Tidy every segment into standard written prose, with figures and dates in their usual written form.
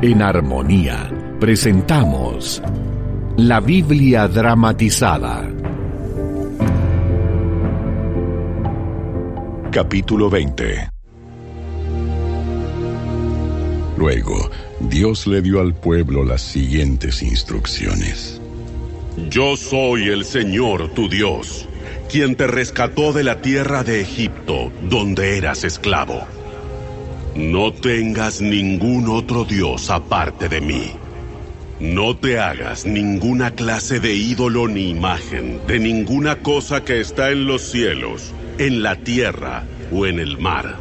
En Armonía presentamos la Biblia dramatizada. Capítulo 20. Luego, Dios le dio al pueblo las siguientes instrucciones. Yo soy el Señor tu Dios, quien te rescató de la tierra de Egipto, donde eras esclavo. No tengas ningún otro Dios aparte de mí. No te hagas ninguna clase de ídolo ni imagen de ninguna cosa que está en los cielos, en la tierra o en el mar.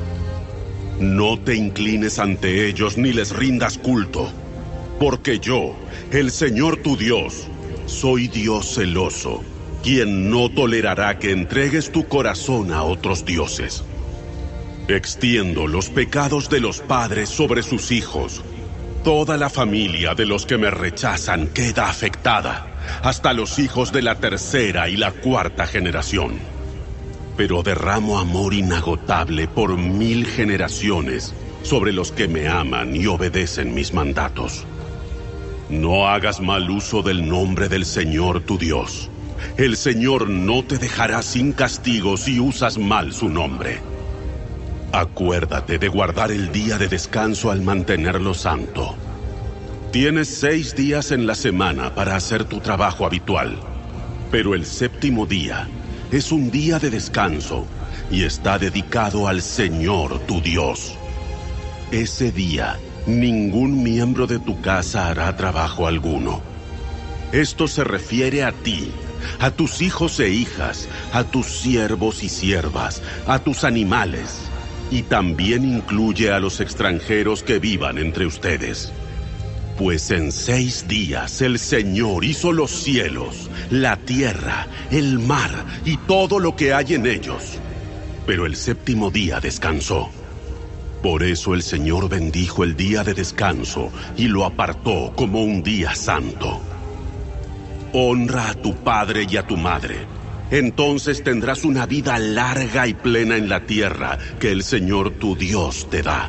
No te inclines ante ellos ni les rindas culto, porque yo, el Señor tu Dios, soy Dios celoso, quien no tolerará que entregues tu corazón a otros dioses. Extiendo los pecados de los padres sobre sus hijos. Toda la familia de los que me rechazan queda afectada, hasta los hijos de la tercera y la cuarta generación. Pero derramo amor inagotable por 1000 generaciones sobre los que me aman y obedecen mis mandatos. No hagas mal uso del nombre del Señor tu Dios. El Señor no te dejará sin castigo si usas mal su nombre. Acuérdate de guardar el día de descanso al mantenerlo santo. Tienes 6 días en la semana para hacer tu trabajo habitual, pero el séptimo día es un día de descanso y está dedicado al Señor tu Dios. Ese día, ningún miembro de tu casa hará trabajo alguno. Esto se refiere a ti, a tus hijos e hijas, a tus siervos y siervas, a tus animales, y también incluye a los extranjeros que vivan entre ustedes. Pues en 6 días el Señor hizo los cielos, la tierra, el mar y todo lo que hay en ellos. Pero el séptimo día descansó. Por eso el Señor bendijo el día de descanso y lo apartó como un día santo. Honra a tu padre y a tu madre. Entonces tendrás una vida larga y plena en la tierra que el Señor tu Dios te da.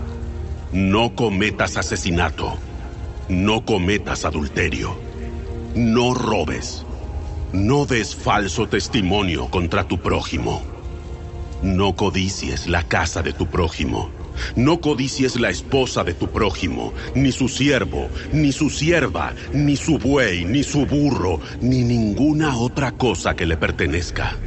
No cometas asesinato. No cometas adulterio. No robes. No des falso testimonio contra tu prójimo. No codicies la casa de tu prójimo. No codicies la esposa de tu prójimo, ni su siervo, ni su sierva, ni su buey, ni su burro, ni ninguna otra cosa que le pertenezca.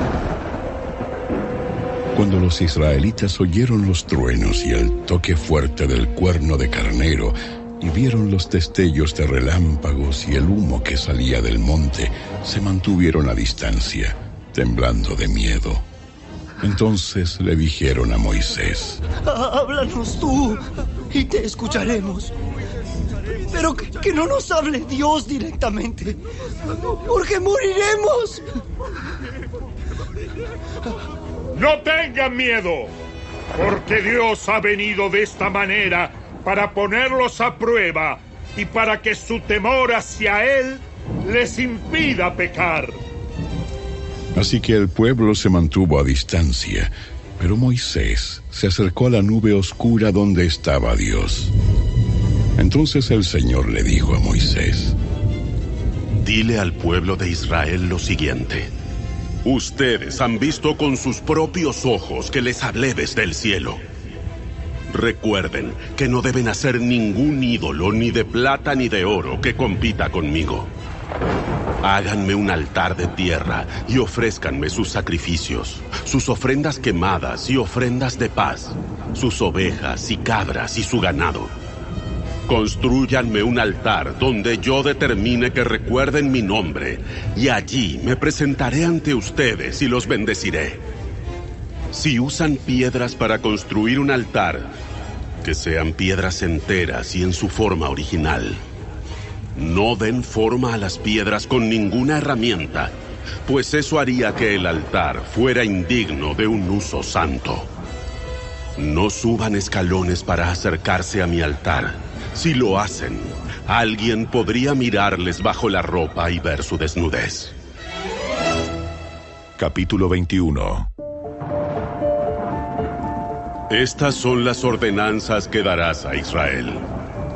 Cuando los israelitas oyeron los truenos y el toque fuerte del cuerno de carnero, y vieron los destellos de relámpagos y el humo que salía del monte, se mantuvieron a distancia, temblando de miedo. Entonces le dijeron a Moisés: Háblanos tú, y te escucharemos. Pero que no nos hable Dios directamente, porque moriremos. No tengan miedo, porque Dios ha venido de esta manera para ponerlos a prueba y para que su temor hacia Él les impida pecar. Así que el pueblo se mantuvo a distancia, pero Moisés se acercó a la nube oscura donde estaba Dios. Entonces el Señor le dijo a Moisés: Dile al pueblo de Israel lo siguiente. Ustedes han visto con sus propios ojos que les hablé desde el cielo. Recuerden que no deben hacer ningún ídolo, ni de plata ni de oro, que compita conmigo. Háganme un altar de tierra y ofrézcanme sus sacrificios, sus ofrendas quemadas y ofrendas de paz, sus ovejas y cabras y su ganado. Constrúyanme un altar donde yo determine que recuerden mi nombre, y allí me presentaré ante ustedes y los bendeciré. Si usan piedras para construir un altar, que sean piedras enteras y en su forma original. No den forma a las piedras con ninguna herramienta, pues eso haría que el altar fuera indigno de un uso santo. No suban escalones para acercarse a mi altar. Si lo hacen, alguien podría mirarles bajo la ropa y ver su desnudez. Capítulo 21. Estas son las ordenanzas que darás a Israel.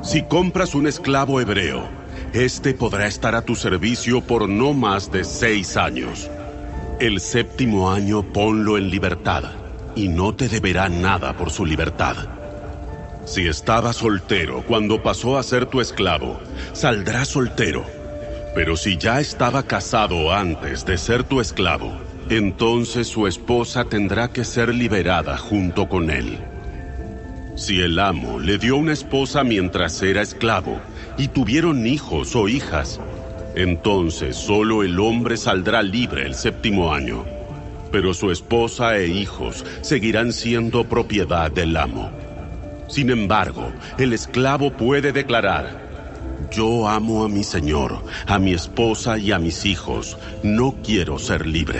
Si compras un esclavo hebreo, este podrá estar a tu servicio por no más de 6 años. El 7º año ponlo en libertad, y no te deberá nada por su libertad. Si estaba soltero cuando pasó a ser tu esclavo, saldrá soltero. Pero si ya estaba casado antes de ser tu esclavo, entonces su esposa tendrá que ser liberada junto con él. Si el amo le dio una esposa mientras era esclavo y tuvieron hijos o hijas, entonces solo el hombre saldrá libre el 7º año, pero su esposa e hijos seguirán siendo propiedad del amo. Sin embargo, el esclavo puede declarar: yo amo a mi señor, a mi esposa y a mis hijos, no quiero ser libre.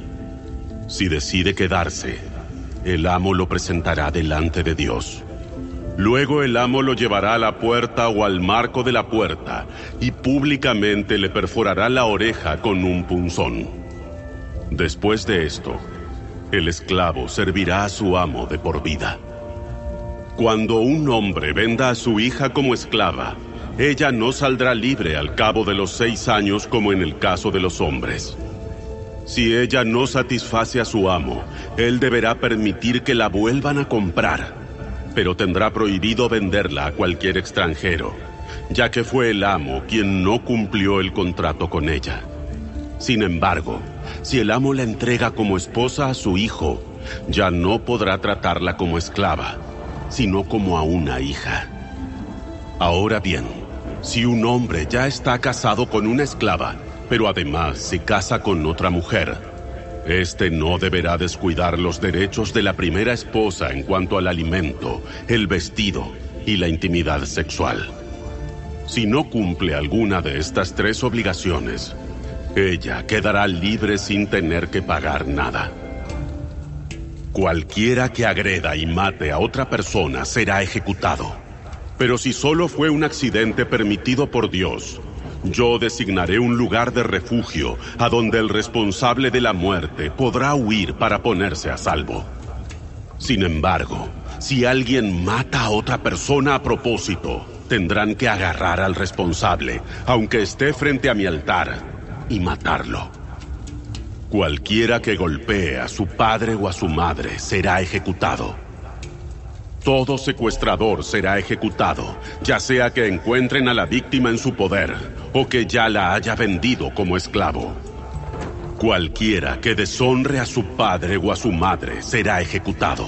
Si decide quedarse, el amo lo presentará delante de Dios. Luego el amo lo llevará a la puerta o al marco de la puerta y públicamente le perforará la oreja con un punzón. Después de esto, el esclavo servirá a su amo de por vida. Cuando un hombre venda a su hija como esclava, ella no saldrá libre al cabo de los 6 años como en el caso de los hombres. Si ella no satisface a su amo, él deberá permitir que la vuelvan a comprar, pero tendrá prohibido venderla a cualquier extranjero, ya que fue el amo quien no cumplió el contrato con ella. Sin embargo, si el amo la entrega como esposa a su hijo, ya no podrá tratarla como esclava, sino como a una hija. Ahora bien, si un hombre ya está casado con una esclava, pero además se casa con otra mujer, este no deberá descuidar los derechos de la primera esposa en cuanto al alimento, el vestido y la intimidad sexual. Si no cumple alguna de estas 3 obligaciones, ella quedará libre sin tener que pagar nada. Cualquiera que agreda y mate a otra persona será ejecutado. Pero si solo fue un accidente permitido por Dios, yo designaré un lugar de refugio a donde el responsable de la muerte podrá huir para ponerse a salvo. Sin embargo, si alguien mata a otra persona a propósito, tendrán que agarrar al responsable, aunque esté frente a mi altar, y matarlo. Cualquiera que golpee a su padre o a su madre será ejecutado. Todo secuestrador será ejecutado, ya sea que encuentren a la víctima en su poder o que ya la haya vendido como esclavo. Cualquiera que deshonre a su padre o a su madre será ejecutado.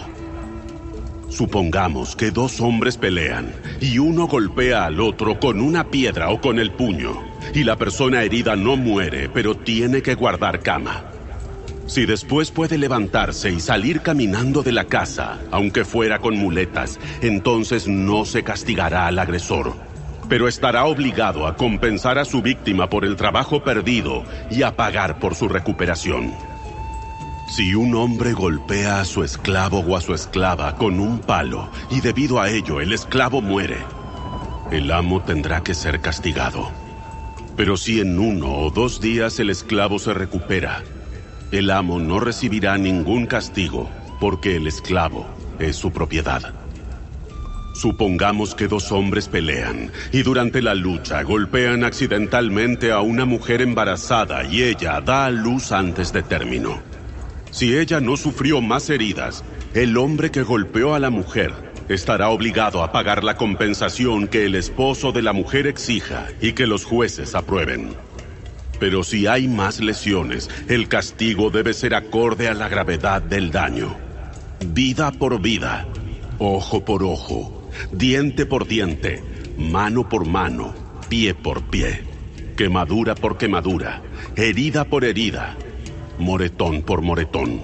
Supongamos que 2 hombres pelean y uno golpea al otro con una piedra o con el puño, y la persona herida no muere, pero tiene que guardar cama. Si después puede levantarse y salir caminando de la casa, aunque fuera con muletas, entonces no se castigará al agresor, pero estará obligado a compensar a su víctima por el trabajo perdido y a pagar por su recuperación. Si un hombre golpea a su esclavo o a su esclava con un palo y debido a ello el esclavo muere, el amo tendrá que ser castigado. Pero si en 1 o 2 días el esclavo se recupera, el amo no recibirá ningún castigo porque el esclavo es su propiedad. Supongamos que 2 hombres pelean y durante la lucha golpean accidentalmente a una mujer embarazada y ella da a luz antes de término. Si ella no sufrió más heridas, el hombre que golpeó a la mujer estará obligado a pagar la compensación que el esposo de la mujer exija y que los jueces aprueben. Pero si hay más lesiones, el castigo debe ser acorde a la gravedad del daño. Vida por vida, ojo por ojo, diente por diente, mano por mano, pie por pie, quemadura por quemadura, herida por herida, moretón por moretón.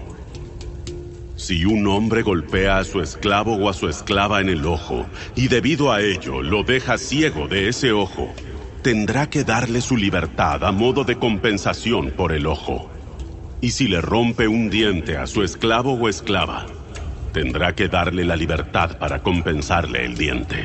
Si un hombre golpea a su esclavo o a su esclava en el ojo y debido a ello lo deja ciego de ese ojo, tendrá que darle su libertad a modo de compensación por el ojo. Y si le rompe un diente a su esclavo o esclava, tendrá que darle la libertad para compensarle el diente.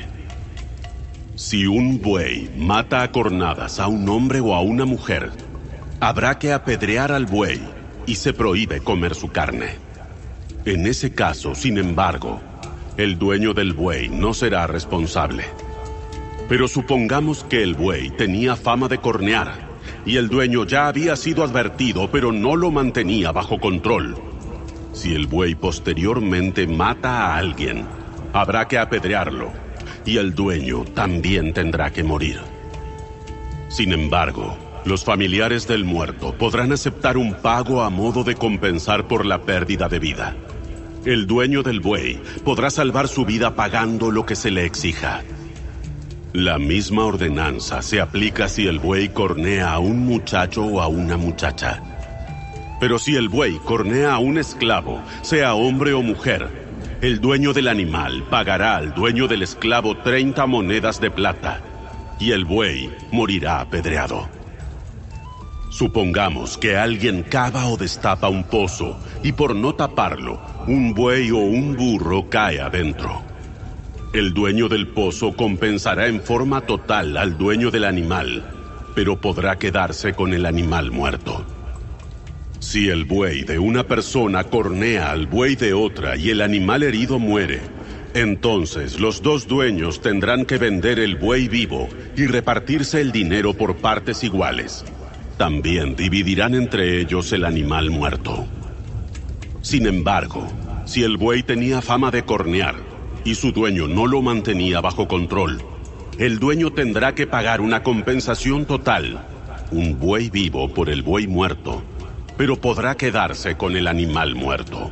Si un buey mata a cornadas a un hombre o a una mujer, habrá que apedrear al buey y se prohíbe comer su carne. En ese caso, sin embargo, el dueño del buey no será responsable. Pero supongamos que el buey tenía fama de cornear, y el dueño ya había sido advertido, pero no lo mantenía bajo control. Si el buey posteriormente mata a alguien, habrá que apedrearlo, y el dueño también tendrá que morir. Sin embargo, los familiares del muerto podrán aceptar un pago a modo de compensar por la pérdida de vida. El dueño del buey podrá salvar su vida pagando lo que se le exija. La misma ordenanza se aplica si el buey cornea a un muchacho o a una muchacha. Pero si el buey cornea a un esclavo, sea hombre o mujer, el dueño del animal pagará al dueño del esclavo 30 monedas de plata, y el buey morirá apedreado. Supongamos que alguien cava o destapa un pozo, y por no taparlo, un buey o un burro cae adentro. El dueño del pozo compensará en forma total al dueño del animal, pero podrá quedarse con el animal muerto. Si el buey de una persona cornea al buey de otra y el animal herido muere, entonces los dos dueños tendrán que vender el buey vivo y repartirse el dinero por partes iguales. También dividirán entre ellos el animal muerto. Sin embargo, si el buey tenía fama de cornear y su dueño no lo mantenía bajo control, el dueño tendrá que pagar una compensación total, un buey vivo por el buey muerto, pero podrá quedarse con el animal muerto.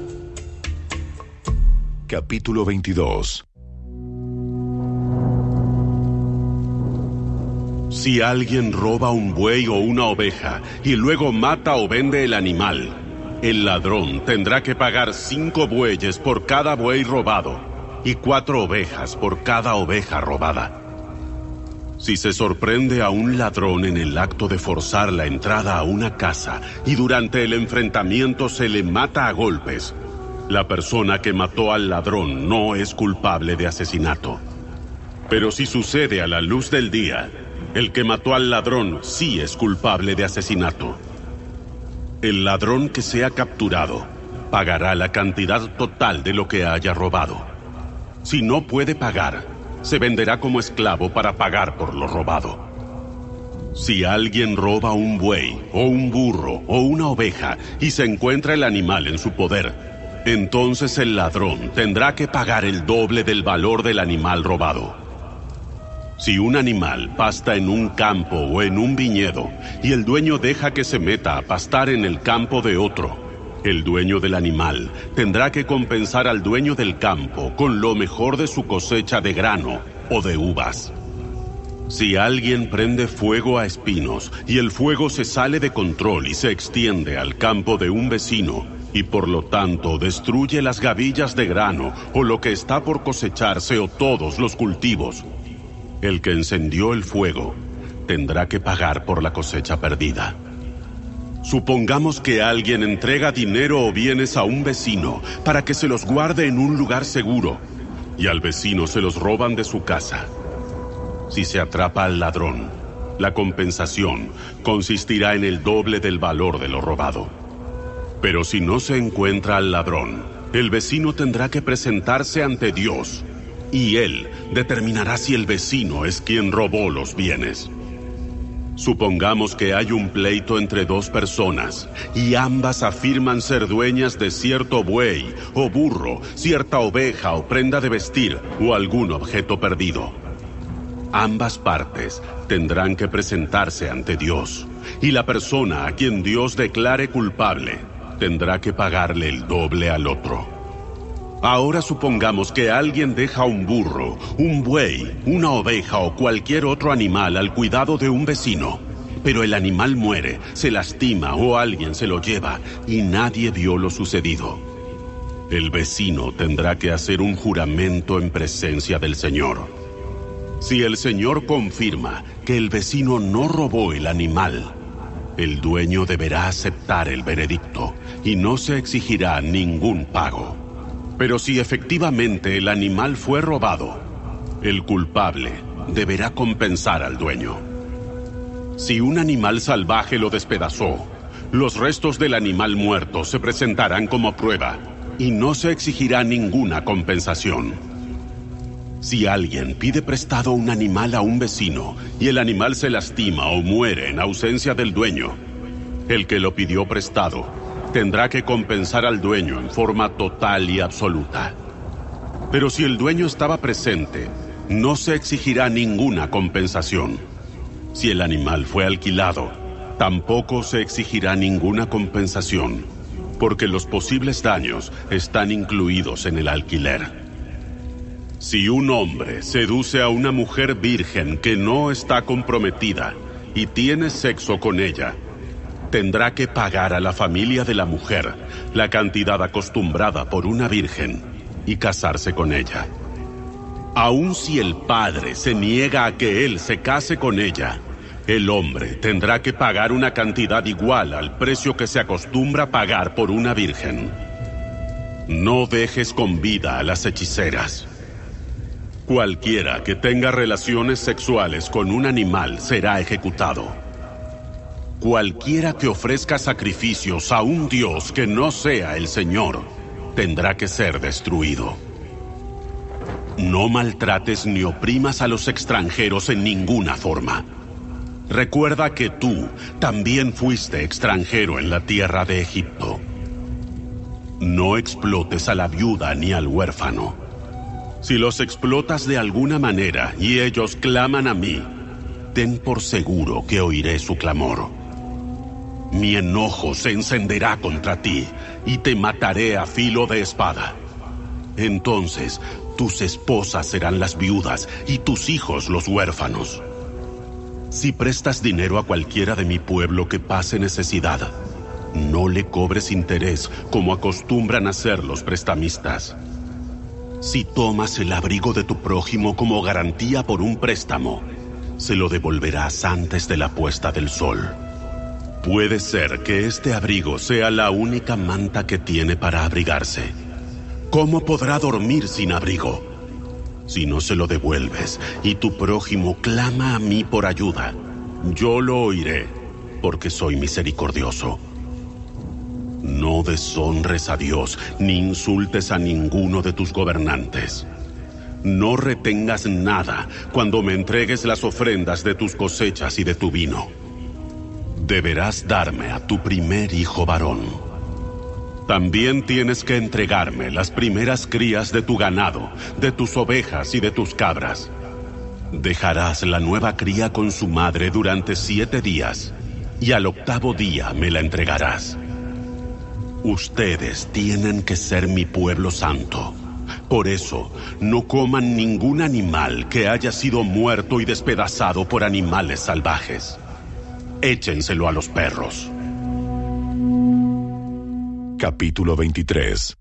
Capítulo 22. Si alguien roba un buey o una oveja y luego mata o vende el animal, el ladrón tendrá que pagar 5 bueyes por cada buey robado y 4 ovejas por cada oveja robada. Si se sorprende a un ladrón en el acto de forzar la entrada a una casa y durante el enfrentamiento se le mata a golpes, la persona que mató al ladrón no es culpable de asesinato. Pero si sucede a la luz del día, el que mató al ladrón sí es culpable de asesinato. El ladrón que sea capturado pagará la cantidad total de lo que haya robado. Si no puede pagar, se venderá como esclavo para pagar por lo robado. Si alguien roba un buey, o un burro, o una oveja, y se encuentra el animal en su poder, entonces el ladrón tendrá que pagar el doble del valor del animal robado. Si un animal pasta en un campo o en un viñedo, y el dueño deja que se meta a pastar en el campo de otro, el dueño del animal tendrá que compensar al dueño del campo con lo mejor de su cosecha de grano o de uvas. Si alguien prende fuego a espinos y el fuego se sale de control y se extiende al campo de un vecino y por lo tanto destruye las gavillas de grano o lo que está por cosecharse o todos los cultivos, el que encendió el fuego tendrá que pagar por la cosecha perdida. Supongamos que alguien entrega dinero o bienes a un vecino para que se los guarde en un lugar seguro, y al vecino se los roban de su casa. Si se atrapa al ladrón, la compensación consistirá en el doble del valor de lo robado. Pero si no se encuentra al ladrón, el vecino tendrá que presentarse ante Dios, y Él determinará si el vecino es quien robó los bienes. Supongamos que hay un pleito entre 2 personas y ambas afirman ser dueñas de cierto buey o burro, cierta oveja o prenda de vestir o algún objeto perdido. Ambas partes tendrán que presentarse ante Dios y la persona a quien Dios declare culpable tendrá que pagarle el doble al otro. Ahora supongamos que alguien deja un burro, un buey, una oveja o cualquier otro animal al cuidado de un vecino, pero el animal muere, se lastima o alguien se lo lleva y nadie vio lo sucedido. El vecino tendrá que hacer un juramento en presencia del Señor. Si el Señor confirma que el vecino no robó el animal, el dueño deberá aceptar el veredicto y no se exigirá ningún pago. Pero si efectivamente el animal fue robado, el culpable deberá compensar al dueño. Si un animal salvaje lo despedazó, los restos del animal muerto se presentarán como prueba y no se exigirá ninguna compensación. Si alguien pide prestado un animal a un vecino y el animal se lastima o muere en ausencia del dueño, el que lo pidió prestado tendrá que compensar al dueño en forma total y absoluta. Pero si el dueño estaba presente, no se exigirá ninguna compensación. Si el animal fue alquilado, tampoco se exigirá ninguna compensación, porque los posibles daños están incluidos en el alquiler. Si un hombre seduce a una mujer virgen que no está comprometida y tiene sexo con ella, tendrá que pagar a la familia de la mujer la cantidad acostumbrada por una virgen y casarse con ella. Aun si el padre se niega a que él se case con ella, el hombre tendrá que pagar una cantidad igual al precio que se acostumbra pagar por una virgen. No dejes con vida a las hechiceras. Cualquiera que tenga relaciones sexuales con un animal será ejecutado. Cualquiera que ofrezca sacrificios a un dios que no sea el Señor tendrá que ser destruido. No maltrates ni oprimas a los extranjeros en ninguna forma. Recuerda que tú también fuiste extranjero en la tierra de Egipto. No explotes a la viuda ni al huérfano. Si los explotas de alguna manera y ellos claman a mí, ten por seguro que oiré su clamor. Mi enojo se encenderá contra ti y te mataré a filo de espada. Entonces, tus esposas serán las viudas y tus hijos los huérfanos. Si prestas dinero a cualquiera de mi pueblo que pase necesidad, no le cobres interés como acostumbran hacer los prestamistas. Si tomas el abrigo de tu prójimo como garantía por un préstamo, se lo devolverás antes de la puesta del sol. Puede ser que este abrigo sea la única manta que tiene para abrigarse. ¿Cómo podrá dormir sin abrigo? Si no se lo devuelves y tu prójimo clama a mí por ayuda, yo lo oiré, porque soy misericordioso. No deshonres a Dios ni insultes a ninguno de tus gobernantes. No retengas nada cuando me entregues las ofrendas de tus cosechas y de tu vino. Deberás darme a tu primer hijo varón. También tienes que entregarme las primeras crías de tu ganado, de tus ovejas y de tus cabras. Dejarás la nueva cría con su madre durante 7 días, y al 8º día me la entregarás. Ustedes tienen que ser mi pueblo santo. Por eso, no coman ningún animal que haya sido muerto y despedazado por animales salvajes. Échenselo a los perros. Capítulo 23.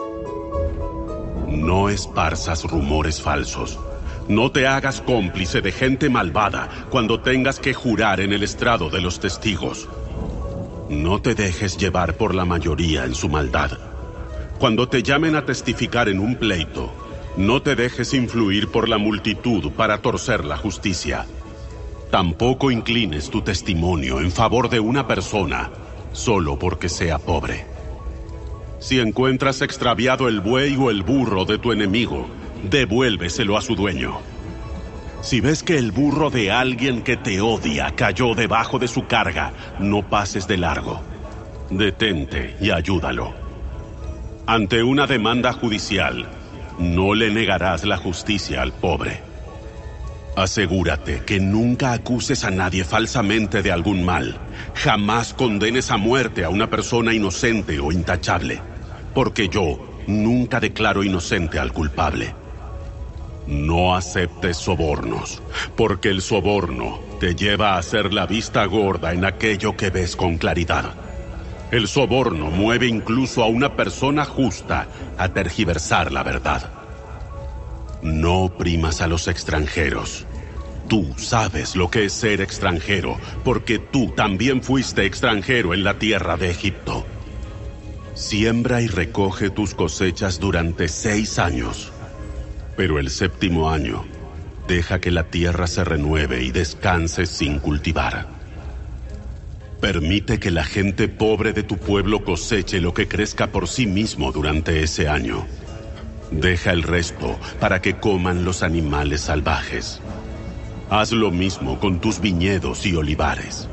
No esparzas rumores falsos. No te hagas cómplice de gente malvada cuando tengas que jurar en el estrado de los testigos. No te dejes llevar por la mayoría en su maldad. Cuando te llamen a testificar en un pleito, no te dejes influir por la multitud para torcer la justicia. Tampoco inclines tu testimonio en favor de una persona solo porque sea pobre. Si encuentras extraviado el buey o el burro de tu enemigo, devuélveselo a su dueño. Si ves que el burro de alguien que te odia cayó debajo de su carga, no pases de largo. Detente y ayúdalo. Ante una demanda judicial, no le negarás la justicia al pobre. Asegúrate que nunca acuses a nadie falsamente de algún mal. Jamás condenes a muerte a una persona inocente o intachable, porque yo nunca declaro inocente al culpable. No aceptes sobornos, porque el soborno te lleva a hacer la vista gorda en aquello que ves con claridad. El soborno mueve incluso a una persona justa a tergiversar la verdad. No oprimas a los extranjeros. Tú sabes lo que es ser extranjero, porque tú también fuiste extranjero en la tierra de Egipto. Siembra y recoge tus cosechas durante 6 años. Pero el 7º año, deja que la tierra se renueve y descanse sin cultivar. Permite que la gente pobre de tu pueblo coseche lo que crezca por sí mismo durante ese año. Deja el resto para que coman los animales salvajes. Haz lo mismo con tus viñedos y olivares.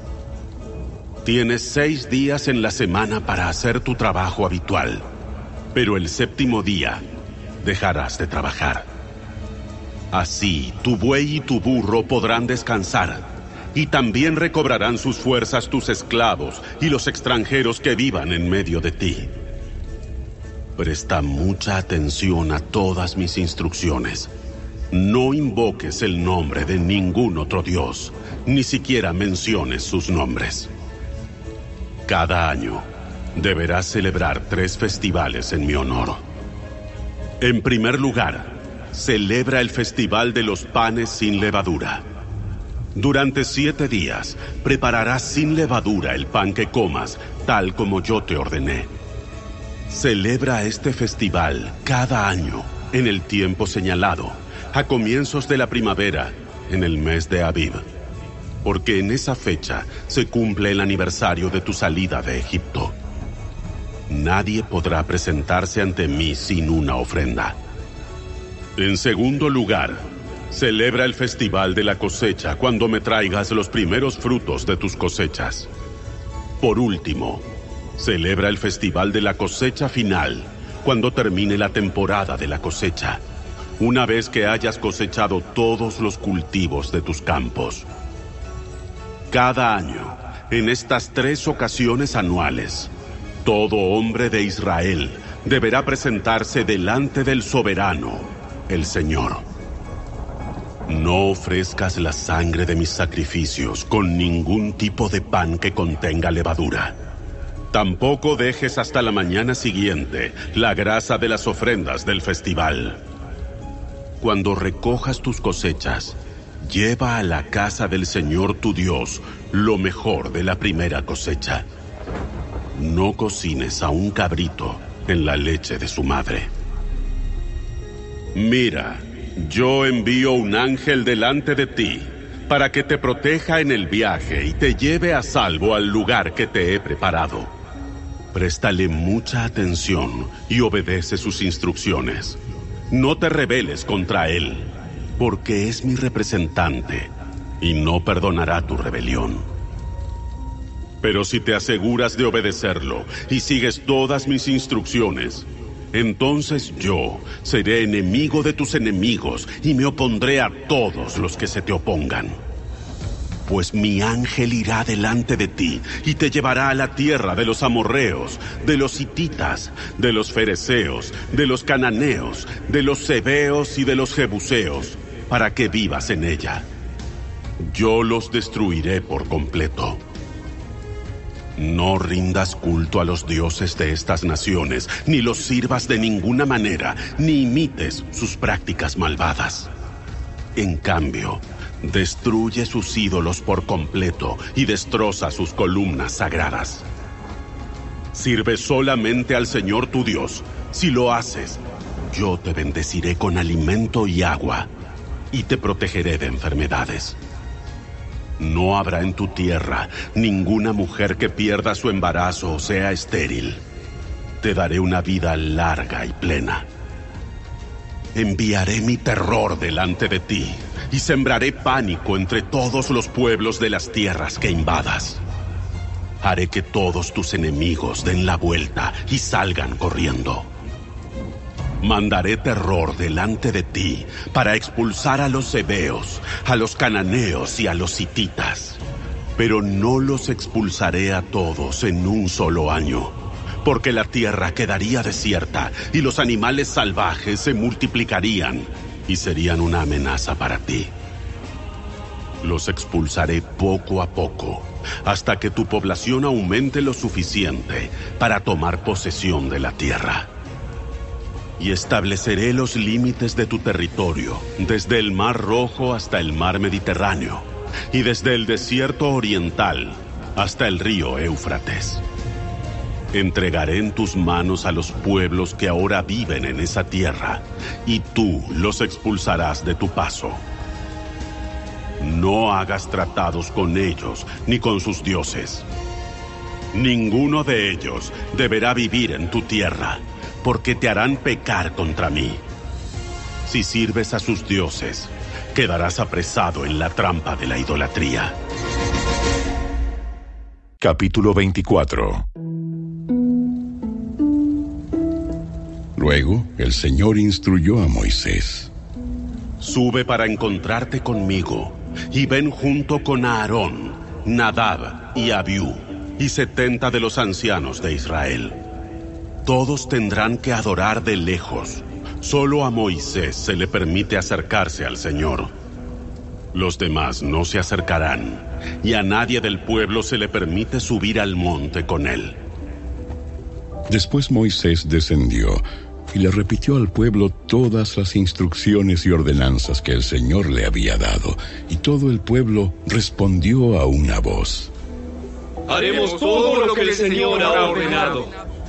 Tienes 6 días en la semana para hacer tu trabajo habitual, pero el 7º día dejarás de trabajar. Así, tu buey y tu burro podrán descansar, y también recobrarán sus fuerzas tus esclavos y los extranjeros que vivan en medio de ti. Presta mucha atención a todas mis instrucciones. No invoques el nombre de ningún otro dios, ni siquiera menciones sus nombres. Cada año deberás celebrar 3 festivales en mi honor. En primer lugar, celebra el Festival de los Panes sin Levadura. Durante 7 días, prepararás sin levadura el pan que comas, tal como yo te ordené. Celebra este festival cada año, en el tiempo señalado, a comienzos de la primavera, en el mes de Abib, porque en esa fecha se cumple el aniversario de tu salida de Egipto. Nadie podrá presentarse ante mí sin una ofrenda. En segundo lugar, celebra el festival de la cosecha cuando me traigas los primeros frutos de tus cosechas. Por último, celebra el festival de la cosecha final cuando termine la temporada de la cosecha, una vez que hayas cosechado todos los cultivos de tus campos. Cada año, en estas 3 ocasiones anuales, todo hombre de Israel deberá presentarse delante del soberano, el Señor. No ofrezcas la sangre de mis sacrificios con ningún tipo de pan que contenga levadura. Tampoco dejes hasta la mañana siguiente la grasa de las ofrendas del festival. Cuando recojas tus cosechas, lleva a la casa del Señor tu Dios lo mejor de la primera cosecha. No cocines a un cabrito en la leche de su madre. Mira, yo envío un ángel delante de ti para que te proteja en el viaje y te lleve a salvo al lugar que te he preparado. Préstale mucha atención y obedece sus instrucciones. No te rebeles contra él, porque es mi representante y no perdonará tu rebelión. Pero si te aseguras de obedecerlo y sigues todas mis instrucciones, entonces yo seré enemigo de tus enemigos y me opondré a todos los que se te opongan. Pues mi ángel irá delante de ti y te llevará a la tierra de los amorreos, de los hititas, de los fereceos, de los cananeos, de los heveos y de los jebuseos, para que vivas en ella. Yo los destruiré por completo. No rindas culto a los dioses de estas naciones, ni los sirvas de ninguna manera, ni imites sus prácticas malvadas. En cambio, destruye sus ídolos por completo y destroza sus columnas sagradas. Sirve solamente al Señor tu Dios. Si lo haces, yo te bendeciré con alimento y agua, y te protegeré de enfermedades. No habrá en tu tierra ninguna mujer que pierda su embarazo o sea estéril. Te daré una vida larga y plena. Enviaré mi terror delante de ti y sembraré pánico entre todos los pueblos de las tierras que invadas. Haré que todos tus enemigos den la vuelta y salgan corriendo. Mandaré terror delante de ti para expulsar a los heveos, a los cananeos y a los hititas. Pero no los expulsaré a todos en un solo año, porque la tierra quedaría desierta y los animales salvajes se multiplicarían y serían una amenaza para ti. Los expulsaré poco a poco, hasta que tu población aumente lo suficiente para tomar posesión de la tierra. Y estableceré los límites de tu territorio, desde el Mar Rojo hasta el Mar Mediterráneo, y desde el desierto oriental hasta el río Éufrates. Entregaré en tus manos a los pueblos que ahora viven en esa tierra, y tú los expulsarás de tu paso. No hagas tratados con ellos ni con sus dioses. Ninguno de ellos deberá vivir en tu tierra, porque te harán pecar contra mí. Si sirves a sus dioses, quedarás apresado en la trampa de la idolatría. Capítulo 24. Luego, el Señor instruyó a Moisés: Sube para encontrarte conmigo, y ven junto con Aarón, Nadab y Abiú, y 70 de los ancianos de Israel. Todos tendrán que adorar de lejos. Solo a Moisés se le permite acercarse al Señor. Los demás no se acercarán, y a nadie del pueblo se le permite subir al monte con él. Después Moisés descendió y le repitió al pueblo todas las instrucciones y ordenanzas que el Señor le había dado, y todo el pueblo respondió a una voz: Haremos todo lo que el Señor ha ordenado.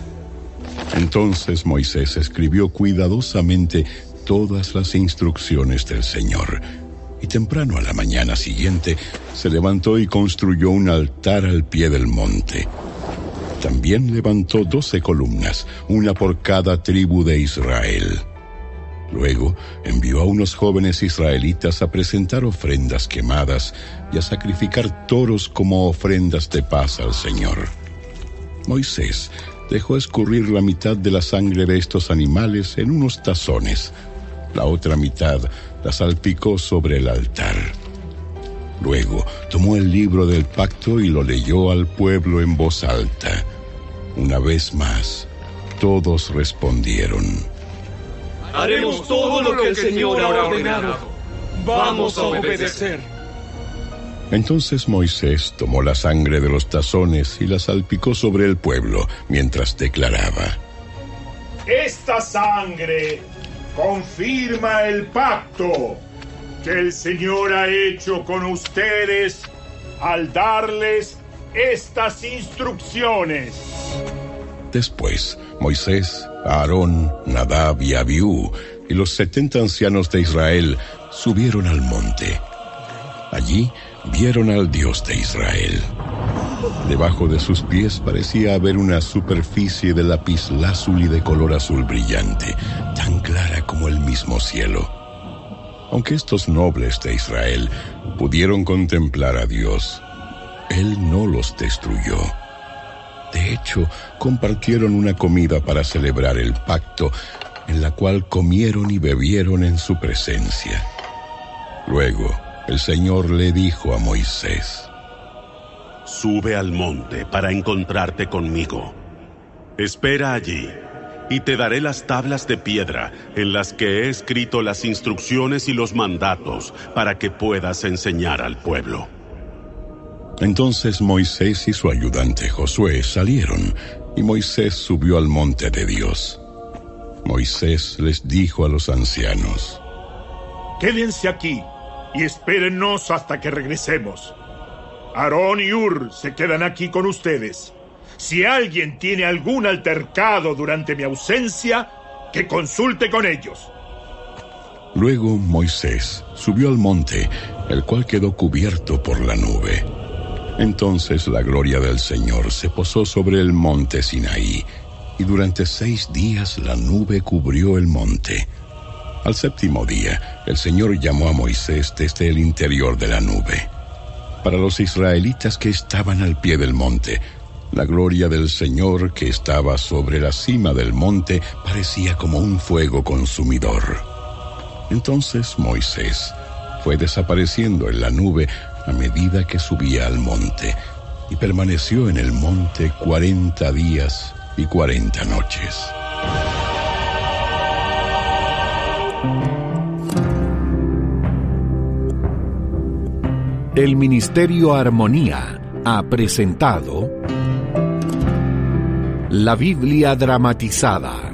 Entonces Moisés escribió cuidadosamente todas las instrucciones del Señor, y temprano a la mañana siguiente se levantó y construyó un altar al pie del monte. También levantó 12 columnas, una por cada tribu de Israel. Luego envió a unos jóvenes israelitas a presentar ofrendas quemadas y a sacrificar toros como ofrendas de paz al Señor. Moisés dejó escurrir la mitad de la sangre de estos animales en unos tazones. La otra mitad la salpicó sobre el altar. Luego tomó el libro del pacto y lo leyó al pueblo en voz alta. Una vez más, todos respondieron: Haremos todo lo que el Señor ha ordenado. Vamos a obedecer. Entonces Moisés tomó la sangre de los tazones y la salpicó sobre el pueblo, mientras declaraba: Esta sangre confirma el pacto que el Señor ha hecho con ustedes al darles estas instrucciones. Después, Moisés, Aarón, Nadab y Abiú y los 70 ancianos de Israel subieron al monte. Allí vieron al Dios de Israel. Debajo de sus pies parecía haber una superficie de lapislázuli de color azul brillante, tan clara como el mismo cielo. Aunque estos nobles de Israel pudieron contemplar a Dios, Él no los destruyó. De hecho, compartieron una comida para celebrar el pacto, en la cual comieron y bebieron en su presencia. Luego, el Señor le dijo a Moisés: Sube al monte para encontrarte conmigo. Espera allí, y te daré las tablas de piedra en las que he escrito las instrucciones y los mandatos para que puedas enseñar al pueblo. Entonces Moisés y su ayudante Josué salieron, y Moisés subió al monte de Dios. Moisés les dijo a los ancianos: Quédense aquí y espérennos hasta que regresemos. Aarón y Hur se quedan aquí con ustedes. Si alguien tiene algún altercado durante mi ausencia, que consulte con ellos. Luego Moisés subió al monte, el cual quedó cubierto por la nube. Entonces la gloria del Señor se posó sobre el monte Sinaí, y durante 6 días la nube cubrió el monte. Al 7º día, el Señor llamó a Moisés desde el interior de la nube. Para los israelitas que estaban al pie del monte, la gloria del Señor que estaba sobre la cima del monte parecía como un fuego consumidor. Entonces Moisés fue desapareciendo en la nube a medida que subía al monte, y permaneció en el monte 40 días y 40 noches. El Ministerio Armonía ha presentado La Biblia dramatizada,